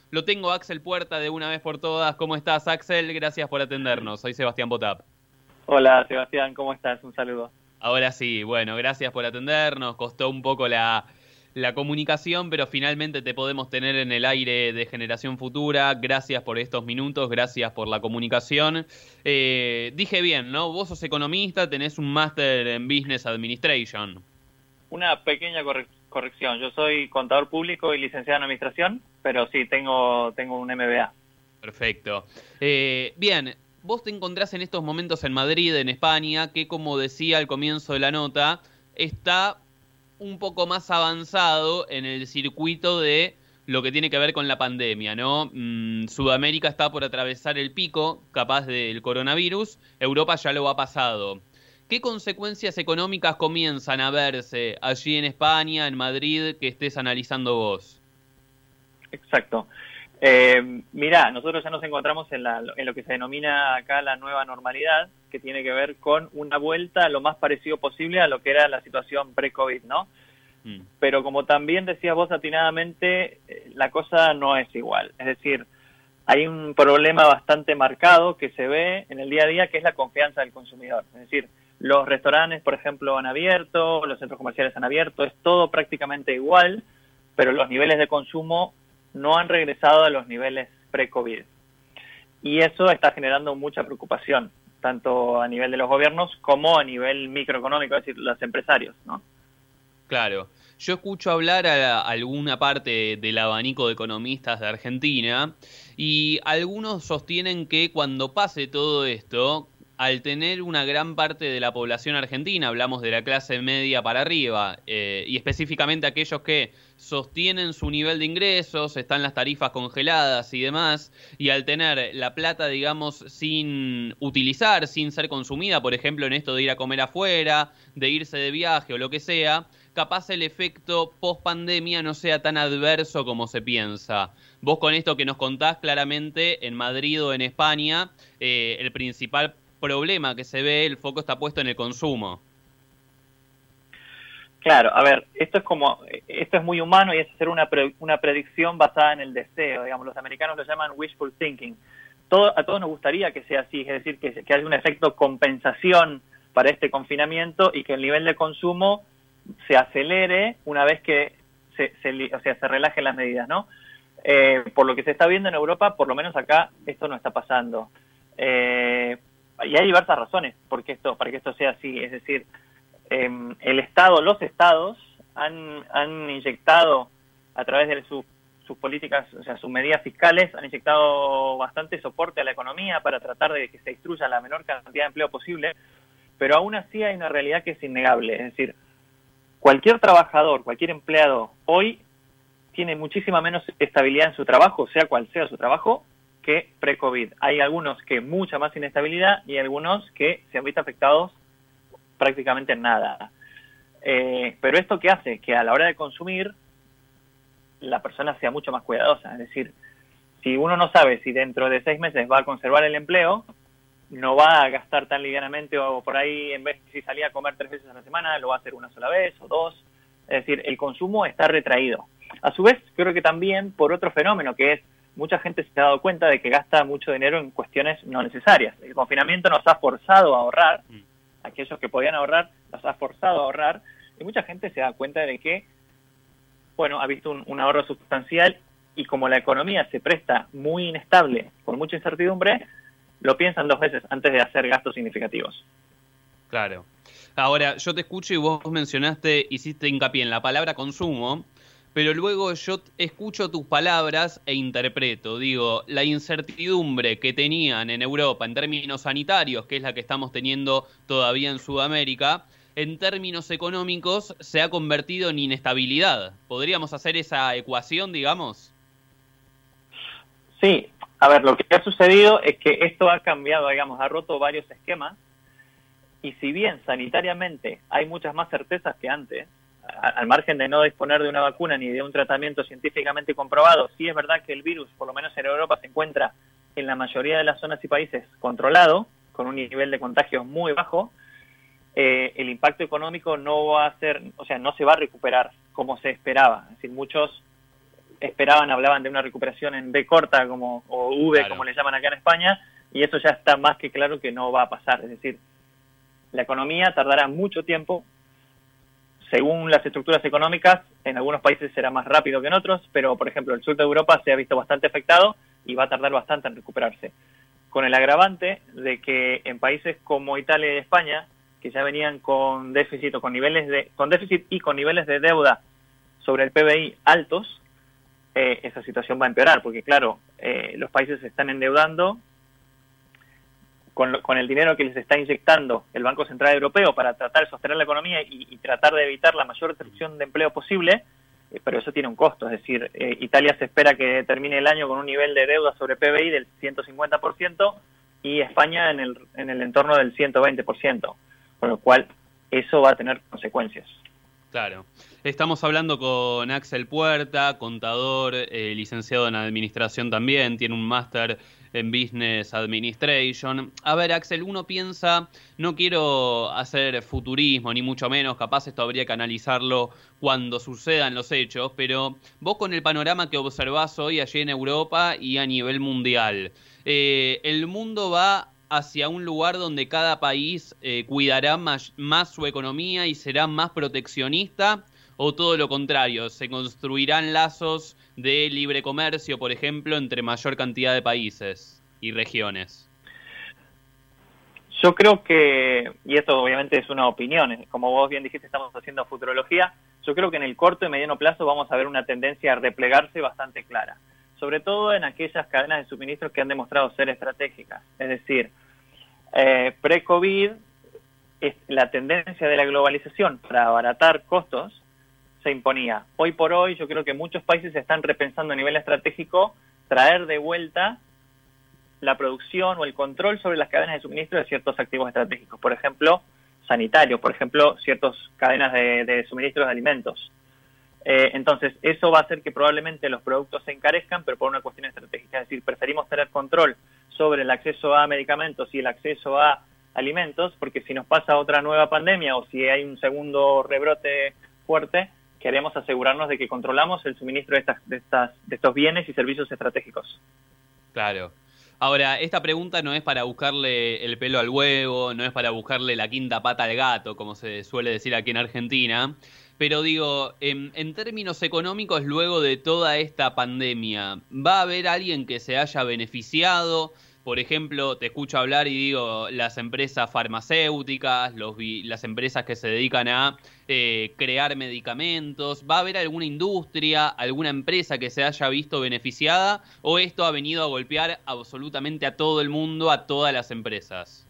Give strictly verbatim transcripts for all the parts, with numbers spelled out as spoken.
Lo tengo a Axel Puerta de una vez por todas. ¿Cómo estás, Axel? Gracias por atendernos. Soy Sebastián Botap. Hola, Sebastián, ¿cómo estás? Un saludo. Ahora sí, bueno, gracias por atendernos. Costó un poco la, la comunicación, pero finalmente te podemos tener en el aire de Generación Futura. Gracias por estos minutos, gracias por la comunicación. Eh, dije bien, ¿no? Vos sos economista, tenés un máster en Business Administration. Una pequeña corre- corrección. Yo soy contador público y licenciado en administración, pero sí, tengo, tengo un M B A. Perfecto. Eh, bien, vos te encontrás en estos momentos en Madrid, en España, que como decía al comienzo de la nota, está un poco más avanzado en el circuito de lo que tiene que ver con la pandemia, ¿no? Mm, Sudamérica está por atravesar el pico, capaz del coronavirus, Europa ya lo ha pasado. ¿Qué consecuencias económicas comienzan a verse allí en España, en Madrid, que estés analizando vos? Exacto. Eh, mirá, nosotros ya nos encontramos en, la, en lo que se denomina acá la nueva normalidad, que tiene que ver con una vuelta lo más parecido posible a lo que era la situación pre-COVID, ¿no? Mm. Pero como también decías vos atinadamente, la cosa no es igual. Es decir, hay un problema bastante marcado que se ve en el día a día, que es la confianza del consumidor. Es decir, los restaurantes, por ejemplo, han abierto, los centros comerciales han abierto, es todo prácticamente igual, pero los niveles de consumo no han regresado a los niveles pre-COVID. Y eso está generando mucha preocupación, tanto a nivel de los gobiernos como a nivel microeconómico, es decir, los empresarios, ¿no? Claro. Yo escucho hablar a alguna parte del abanico de economistas de Argentina y algunos sostienen que cuando pase todo esto, al tener una gran parte de la población argentina, hablamos de la clase media para arriba, eh, y específicamente aquellos que sostienen su nivel de ingresos, están las tarifas congeladas y demás, y al tener la plata, digamos, sin utilizar, sin ser consumida, por ejemplo, en esto de ir a comer afuera, de irse de viaje o lo que sea, capaz el efecto post pandemia no sea tan adverso como se piensa. Vos con esto que nos contás claramente en Madrid o en España, eh, el principal problema que se ve, el foco está puesto en el consumo. Claro, a ver, esto es como, esto es muy humano y es hacer una, pre, una predicción basada en el deseo, digamos, los americanos lo llaman wishful thinking. Todo, a todos nos gustaría que sea así, es decir, que, que haya un efecto compensación para este confinamiento y que el nivel de consumo se acelere una vez que se, se, o sea, se relajen las medidas, ¿no? Eh, por lo que se está viendo en Europa, por lo menos acá, esto no está pasando. Eh, y hay diversas razones porque esto, para que esto sea así, es decir, eh, el Estado, los Estados han, han inyectado a través de su, sus políticas, o sea, sus medidas fiscales, han inyectado bastante soporte a la economía para tratar de que se destruya la menor cantidad de empleo posible, pero aún así hay una realidad que es innegable, es decir, cualquier trabajador, cualquier empleado hoy tiene muchísima menos estabilidad en su trabajo, sea cual sea su trabajo, que pre-COVID. Hay algunos que mucha más inestabilidad y algunos que se han visto afectados prácticamente en nada. Eh, pero ¿esto qué hace? Que a la hora de consumir la persona sea mucho más cuidadosa. Es decir, si uno no sabe si dentro de seis meses va a conservar el empleo, no va a gastar tan livianamente o por ahí, en vez de si salía a comer tres veces a la semana, lo va a hacer una sola vez o dos. Es decir, el consumo está retraído. A su vez, creo que también por otro fenómeno, que es mucha gente se ha dado cuenta de que gasta mucho dinero en cuestiones no necesarias. El confinamiento nos ha forzado a ahorrar, aquellos que podían ahorrar, nos ha forzado a ahorrar, y mucha gente se da cuenta de que, bueno, ha visto un, un ahorro sustancial, y como la economía se presta muy inestable, con mucha incertidumbre, lo piensan dos veces antes de hacer gastos significativos. Claro. Ahora, yo te escucho y vos mencionaste, hiciste hincapié en la palabra consumo, pero luego yo escucho tus palabras e interpreto, digo, la incertidumbre que tenían en Europa en términos sanitarios, que es la que estamos teniendo todavía en Sudamérica, en términos económicos se ha convertido en inestabilidad. ¿Podríamos hacer esa ecuación, digamos? Sí. A ver, lo que ha sucedido es que esto ha cambiado, digamos, ha roto varios esquemas, y si bien sanitariamente hay muchas más certezas que antes, al margen de no disponer de una vacuna ni de un tratamiento científicamente comprobado, sí es verdad que el virus, por lo menos en Europa, se encuentra en la mayoría de las zonas y países controlado, con un nivel de contagios muy bajo, eh, el impacto económico no va a ser, o sea, no se va a recuperar como se esperaba. Es decir, muchos esperaban, hablaban de una recuperación en V corta como, o V, claro, como le llaman acá en España, y eso ya está más que claro que no va a pasar. Es decir, la economía tardará mucho tiempo. Según las estructuras económicas, en algunos países será más rápido que en otros, pero por ejemplo el sur de Europa se ha visto bastante afectado y va a tardar bastante en recuperarse. Con el agravante de que en países como Italia y España, que ya venían con déficit o con niveles de con déficit y con niveles de deuda sobre el P B I altos, eh, esa situación va a empeorar, porque claro, eh, los países se están endeudando con, lo, con el dinero que les está inyectando el Banco Central Europeo para tratar de sostener la economía y, y tratar de evitar la mayor destrucción de empleo posible, eh, pero eso tiene un costo. Es decir, eh, Italia se espera que termine el año con un nivel de deuda sobre P B I del ciento cincuenta por ciento y España en el, en el entorno del ciento veinte por ciento, con lo cual eso va a tener consecuencias. Claro. Estamos hablando con Axel Puerta, contador, eh, licenciado en Administración también, tiene un máster en Business Administration. A ver, Axel, uno piensa, no quiero hacer futurismo, ni mucho menos, capaz esto habría que analizarlo cuando sucedan los hechos, pero vos con el panorama que observás hoy allí en Europa y a nivel mundial, eh, ¿el mundo va hacia un lugar donde cada país eh, cuidará más, más su economía y será más proteccionista, o todo lo contrario, se construirán lazos de libre comercio, por ejemplo, entre mayor cantidad de países y regiones? Yo creo que, y esto obviamente es una opinión, como vos bien dijiste, estamos haciendo futurología, yo creo que en el corto y mediano plazo vamos a ver una tendencia a replegarse bastante clara, sobre todo en aquellas cadenas de suministros que han demostrado ser estratégicas. Es decir, eh, pre-COVID, es la tendencia de la globalización para abaratar costos se imponía. Hoy por hoy yo creo que muchos países están repensando a nivel estratégico traer de vuelta la producción o el control sobre las cadenas de suministro de ciertos activos estratégicos. Por ejemplo, sanitarios, por ejemplo, ciertas cadenas de, de suministros de alimentos. Eh, entonces, eso va a hacer que probablemente los productos se encarezcan, pero por una cuestión estratégica. Es decir, preferimos tener control sobre el acceso a medicamentos y el acceso a alimentos, porque si nos pasa otra nueva pandemia o si hay un segundo rebrote fuerte, queremos asegurarnos de que controlamos el suministro de, estas, de, estas, de estos bienes y servicios estratégicos. Claro. Ahora, esta pregunta no es para buscarle el pelo al huevo, no es para buscarle la quinta pata al gato, como se suele decir aquí en Argentina, pero digo, en, en términos económicos, luego de toda esta pandemia, ¿va a haber alguien que se haya beneficiado? Por ejemplo, te escucho hablar y digo, las empresas farmacéuticas, los, las empresas que se dedican a eh, crear medicamentos. ¿Va a haber alguna industria, alguna empresa que se haya visto beneficiada? ¿O esto ha venido a golpear absolutamente a todo el mundo, a todas las empresas?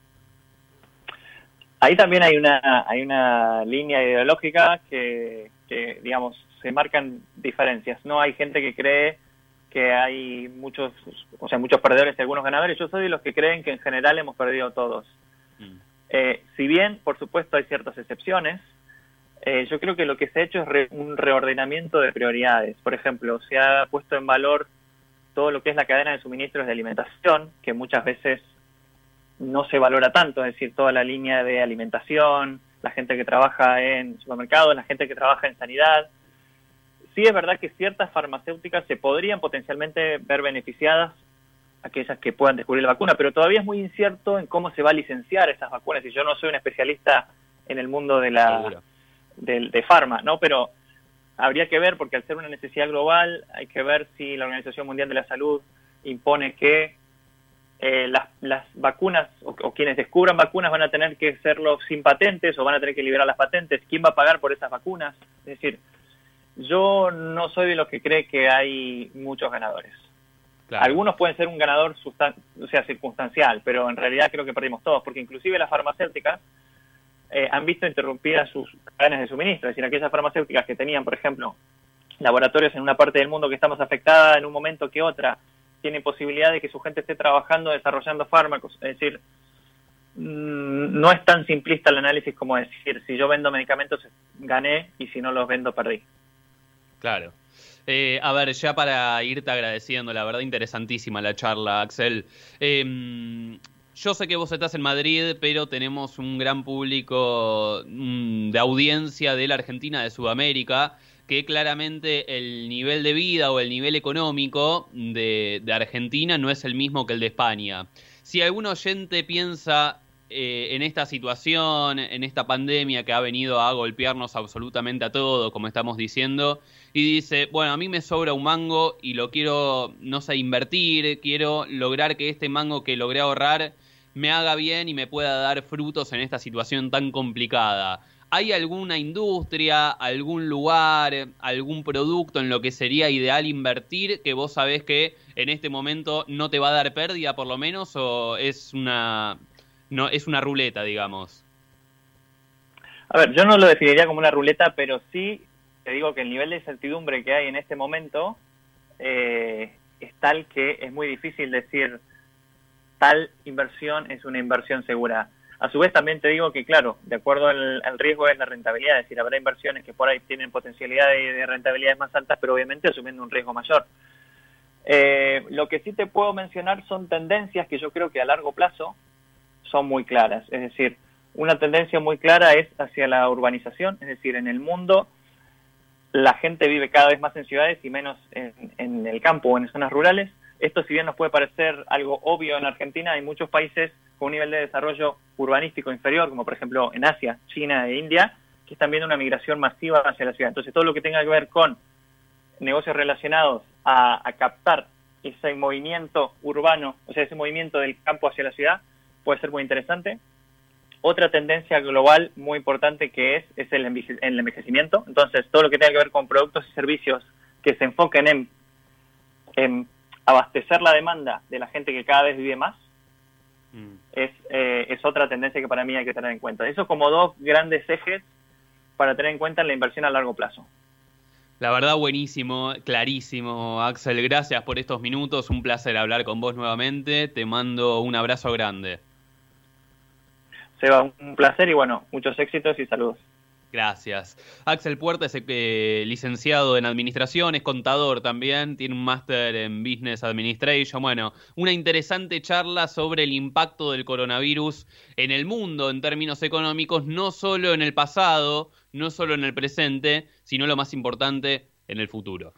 Ahí también hay una, hay una línea ideológica que, que, digamos, se marcan diferencias. No hay gente que cree que hay muchos, o sea, muchos perdedores y algunos ganadores. Yo soy de los que creen que en general hemos perdido todos. Mm. Eh, si bien, por supuesto, hay ciertas excepciones, eh, yo creo que lo que se ha hecho es re, un reordenamiento de prioridades. Por ejemplo, se ha puesto en valor todo lo que es la cadena de suministros de alimentación, que muchas veces no se valora tanto, es decir, toda la línea de alimentación, la gente que trabaja en supermercados, la gente que trabaja en sanidad. Sí es verdad que ciertas farmacéuticas se podrían potencialmente ver beneficiadas, aquellas que puedan descubrir la vacuna, pero todavía es muy incierto en cómo se va a licenciar esas vacunas, y yo no soy un especialista en el mundo de la de, de farma, ¿no? Pero habría que ver, porque al ser una necesidad global, hay que ver si la Organización Mundial de la Salud impone que eh, las, las vacunas, o, o quienes descubran vacunas van a tener que hacerlo sin patentes, o van a tener que liberar las patentes. ¿Quién va a pagar por esas vacunas? Es decir, yo no soy de los que cree que hay muchos ganadores. Claro. Algunos pueden ser un ganador sustan- o sea, circunstancial, pero en realidad creo que perdimos todos, porque inclusive las farmacéuticas eh, han visto interrumpidas sus cadenas de suministro. Es decir, aquellas farmacéuticas que tenían, por ejemplo, laboratorios en una parte del mundo que está más afectada en un momento que otra, tienen posibilidad de que su gente esté trabajando, desarrollando fármacos. Es decir, mmm, no es tan simplista el análisis como decir, si yo vendo medicamentos gané y si no los vendo perdí. Claro. Eh, a ver, ya para irte agradeciendo, la verdad interesantísima la charla, Axel. Eh, yo sé que vos estás en Madrid, pero tenemos un gran público mm, de audiencia de la Argentina, de Sudamérica. que claramente el nivel de vida o el nivel económico de, de Argentina no es el mismo que el de España. Si algún oyente piensa eh, en esta situación, en esta pandemia que ha venido a golpearnos absolutamente a todos, como estamos diciendo, y dice, bueno, a mí me sobra un mango y lo quiero, no sé, invertir, quiero lograr que este mango que logré ahorrar me haga bien y me pueda dar frutos en esta situación tan complicada. ¿Hay alguna industria, algún lugar, algún producto en lo que sería ideal invertir que vos sabés que en este momento no te va a dar pérdida por lo menos, o es una, no, es una ruleta, digamos? A ver, yo no lo definiría como una ruleta, pero sí te digo que el nivel de incertidumbre que hay en este momento eh, es tal que es muy difícil decir tal inversión es una inversión segura. A su vez también te digo que, claro, de acuerdo al, al riesgo es la rentabilidad, es decir, habrá inversiones que por ahí tienen potencialidad de, de rentabilidades más altas, pero obviamente asumiendo un riesgo mayor. Eh, lo que sí te puedo mencionar son tendencias que yo creo que a largo plazo son muy claras. Es decir, una tendencia muy clara es hacia la urbanización, es decir, en el mundo la gente vive cada vez más en ciudades y menos en, en el campo o en zonas rurales. Esto, si bien nos puede parecer algo obvio en Argentina, hay muchos países con un nivel de desarrollo urbanístico inferior, como por ejemplo en Asia, China e India, que están viendo una migración masiva hacia la ciudad. Entonces, todo lo que tenga que ver con negocios relacionados a, a captar ese movimiento urbano, o sea, ese movimiento del campo hacia la ciudad, puede ser muy interesante. Otra tendencia global muy importante que es, es el, enveje el envejecimiento. Entonces, todo lo que tenga que ver con productos y servicios que se enfoquen en, en abastecer la demanda de la gente que cada vez vive más, mm. es, eh, es otra tendencia que para mí hay que tener en cuenta. Eso como dos grandes ejes para tener en cuenta en la inversión a largo plazo. La verdad, buenísimo, clarísimo, Axel. Gracias por estos minutos. Un placer hablar con vos nuevamente. Te mando un abrazo grande. Seba, un placer y bueno, muchos éxitos y saludos. Gracias. Axel Puerta es eh, licenciado en Administración, es contador también, tiene un máster en Business Administration. Bueno, una interesante charla sobre el impacto del coronavirus en el mundo en términos económicos, no solo en el pasado, no solo en el presente, sino lo más importante, en el futuro.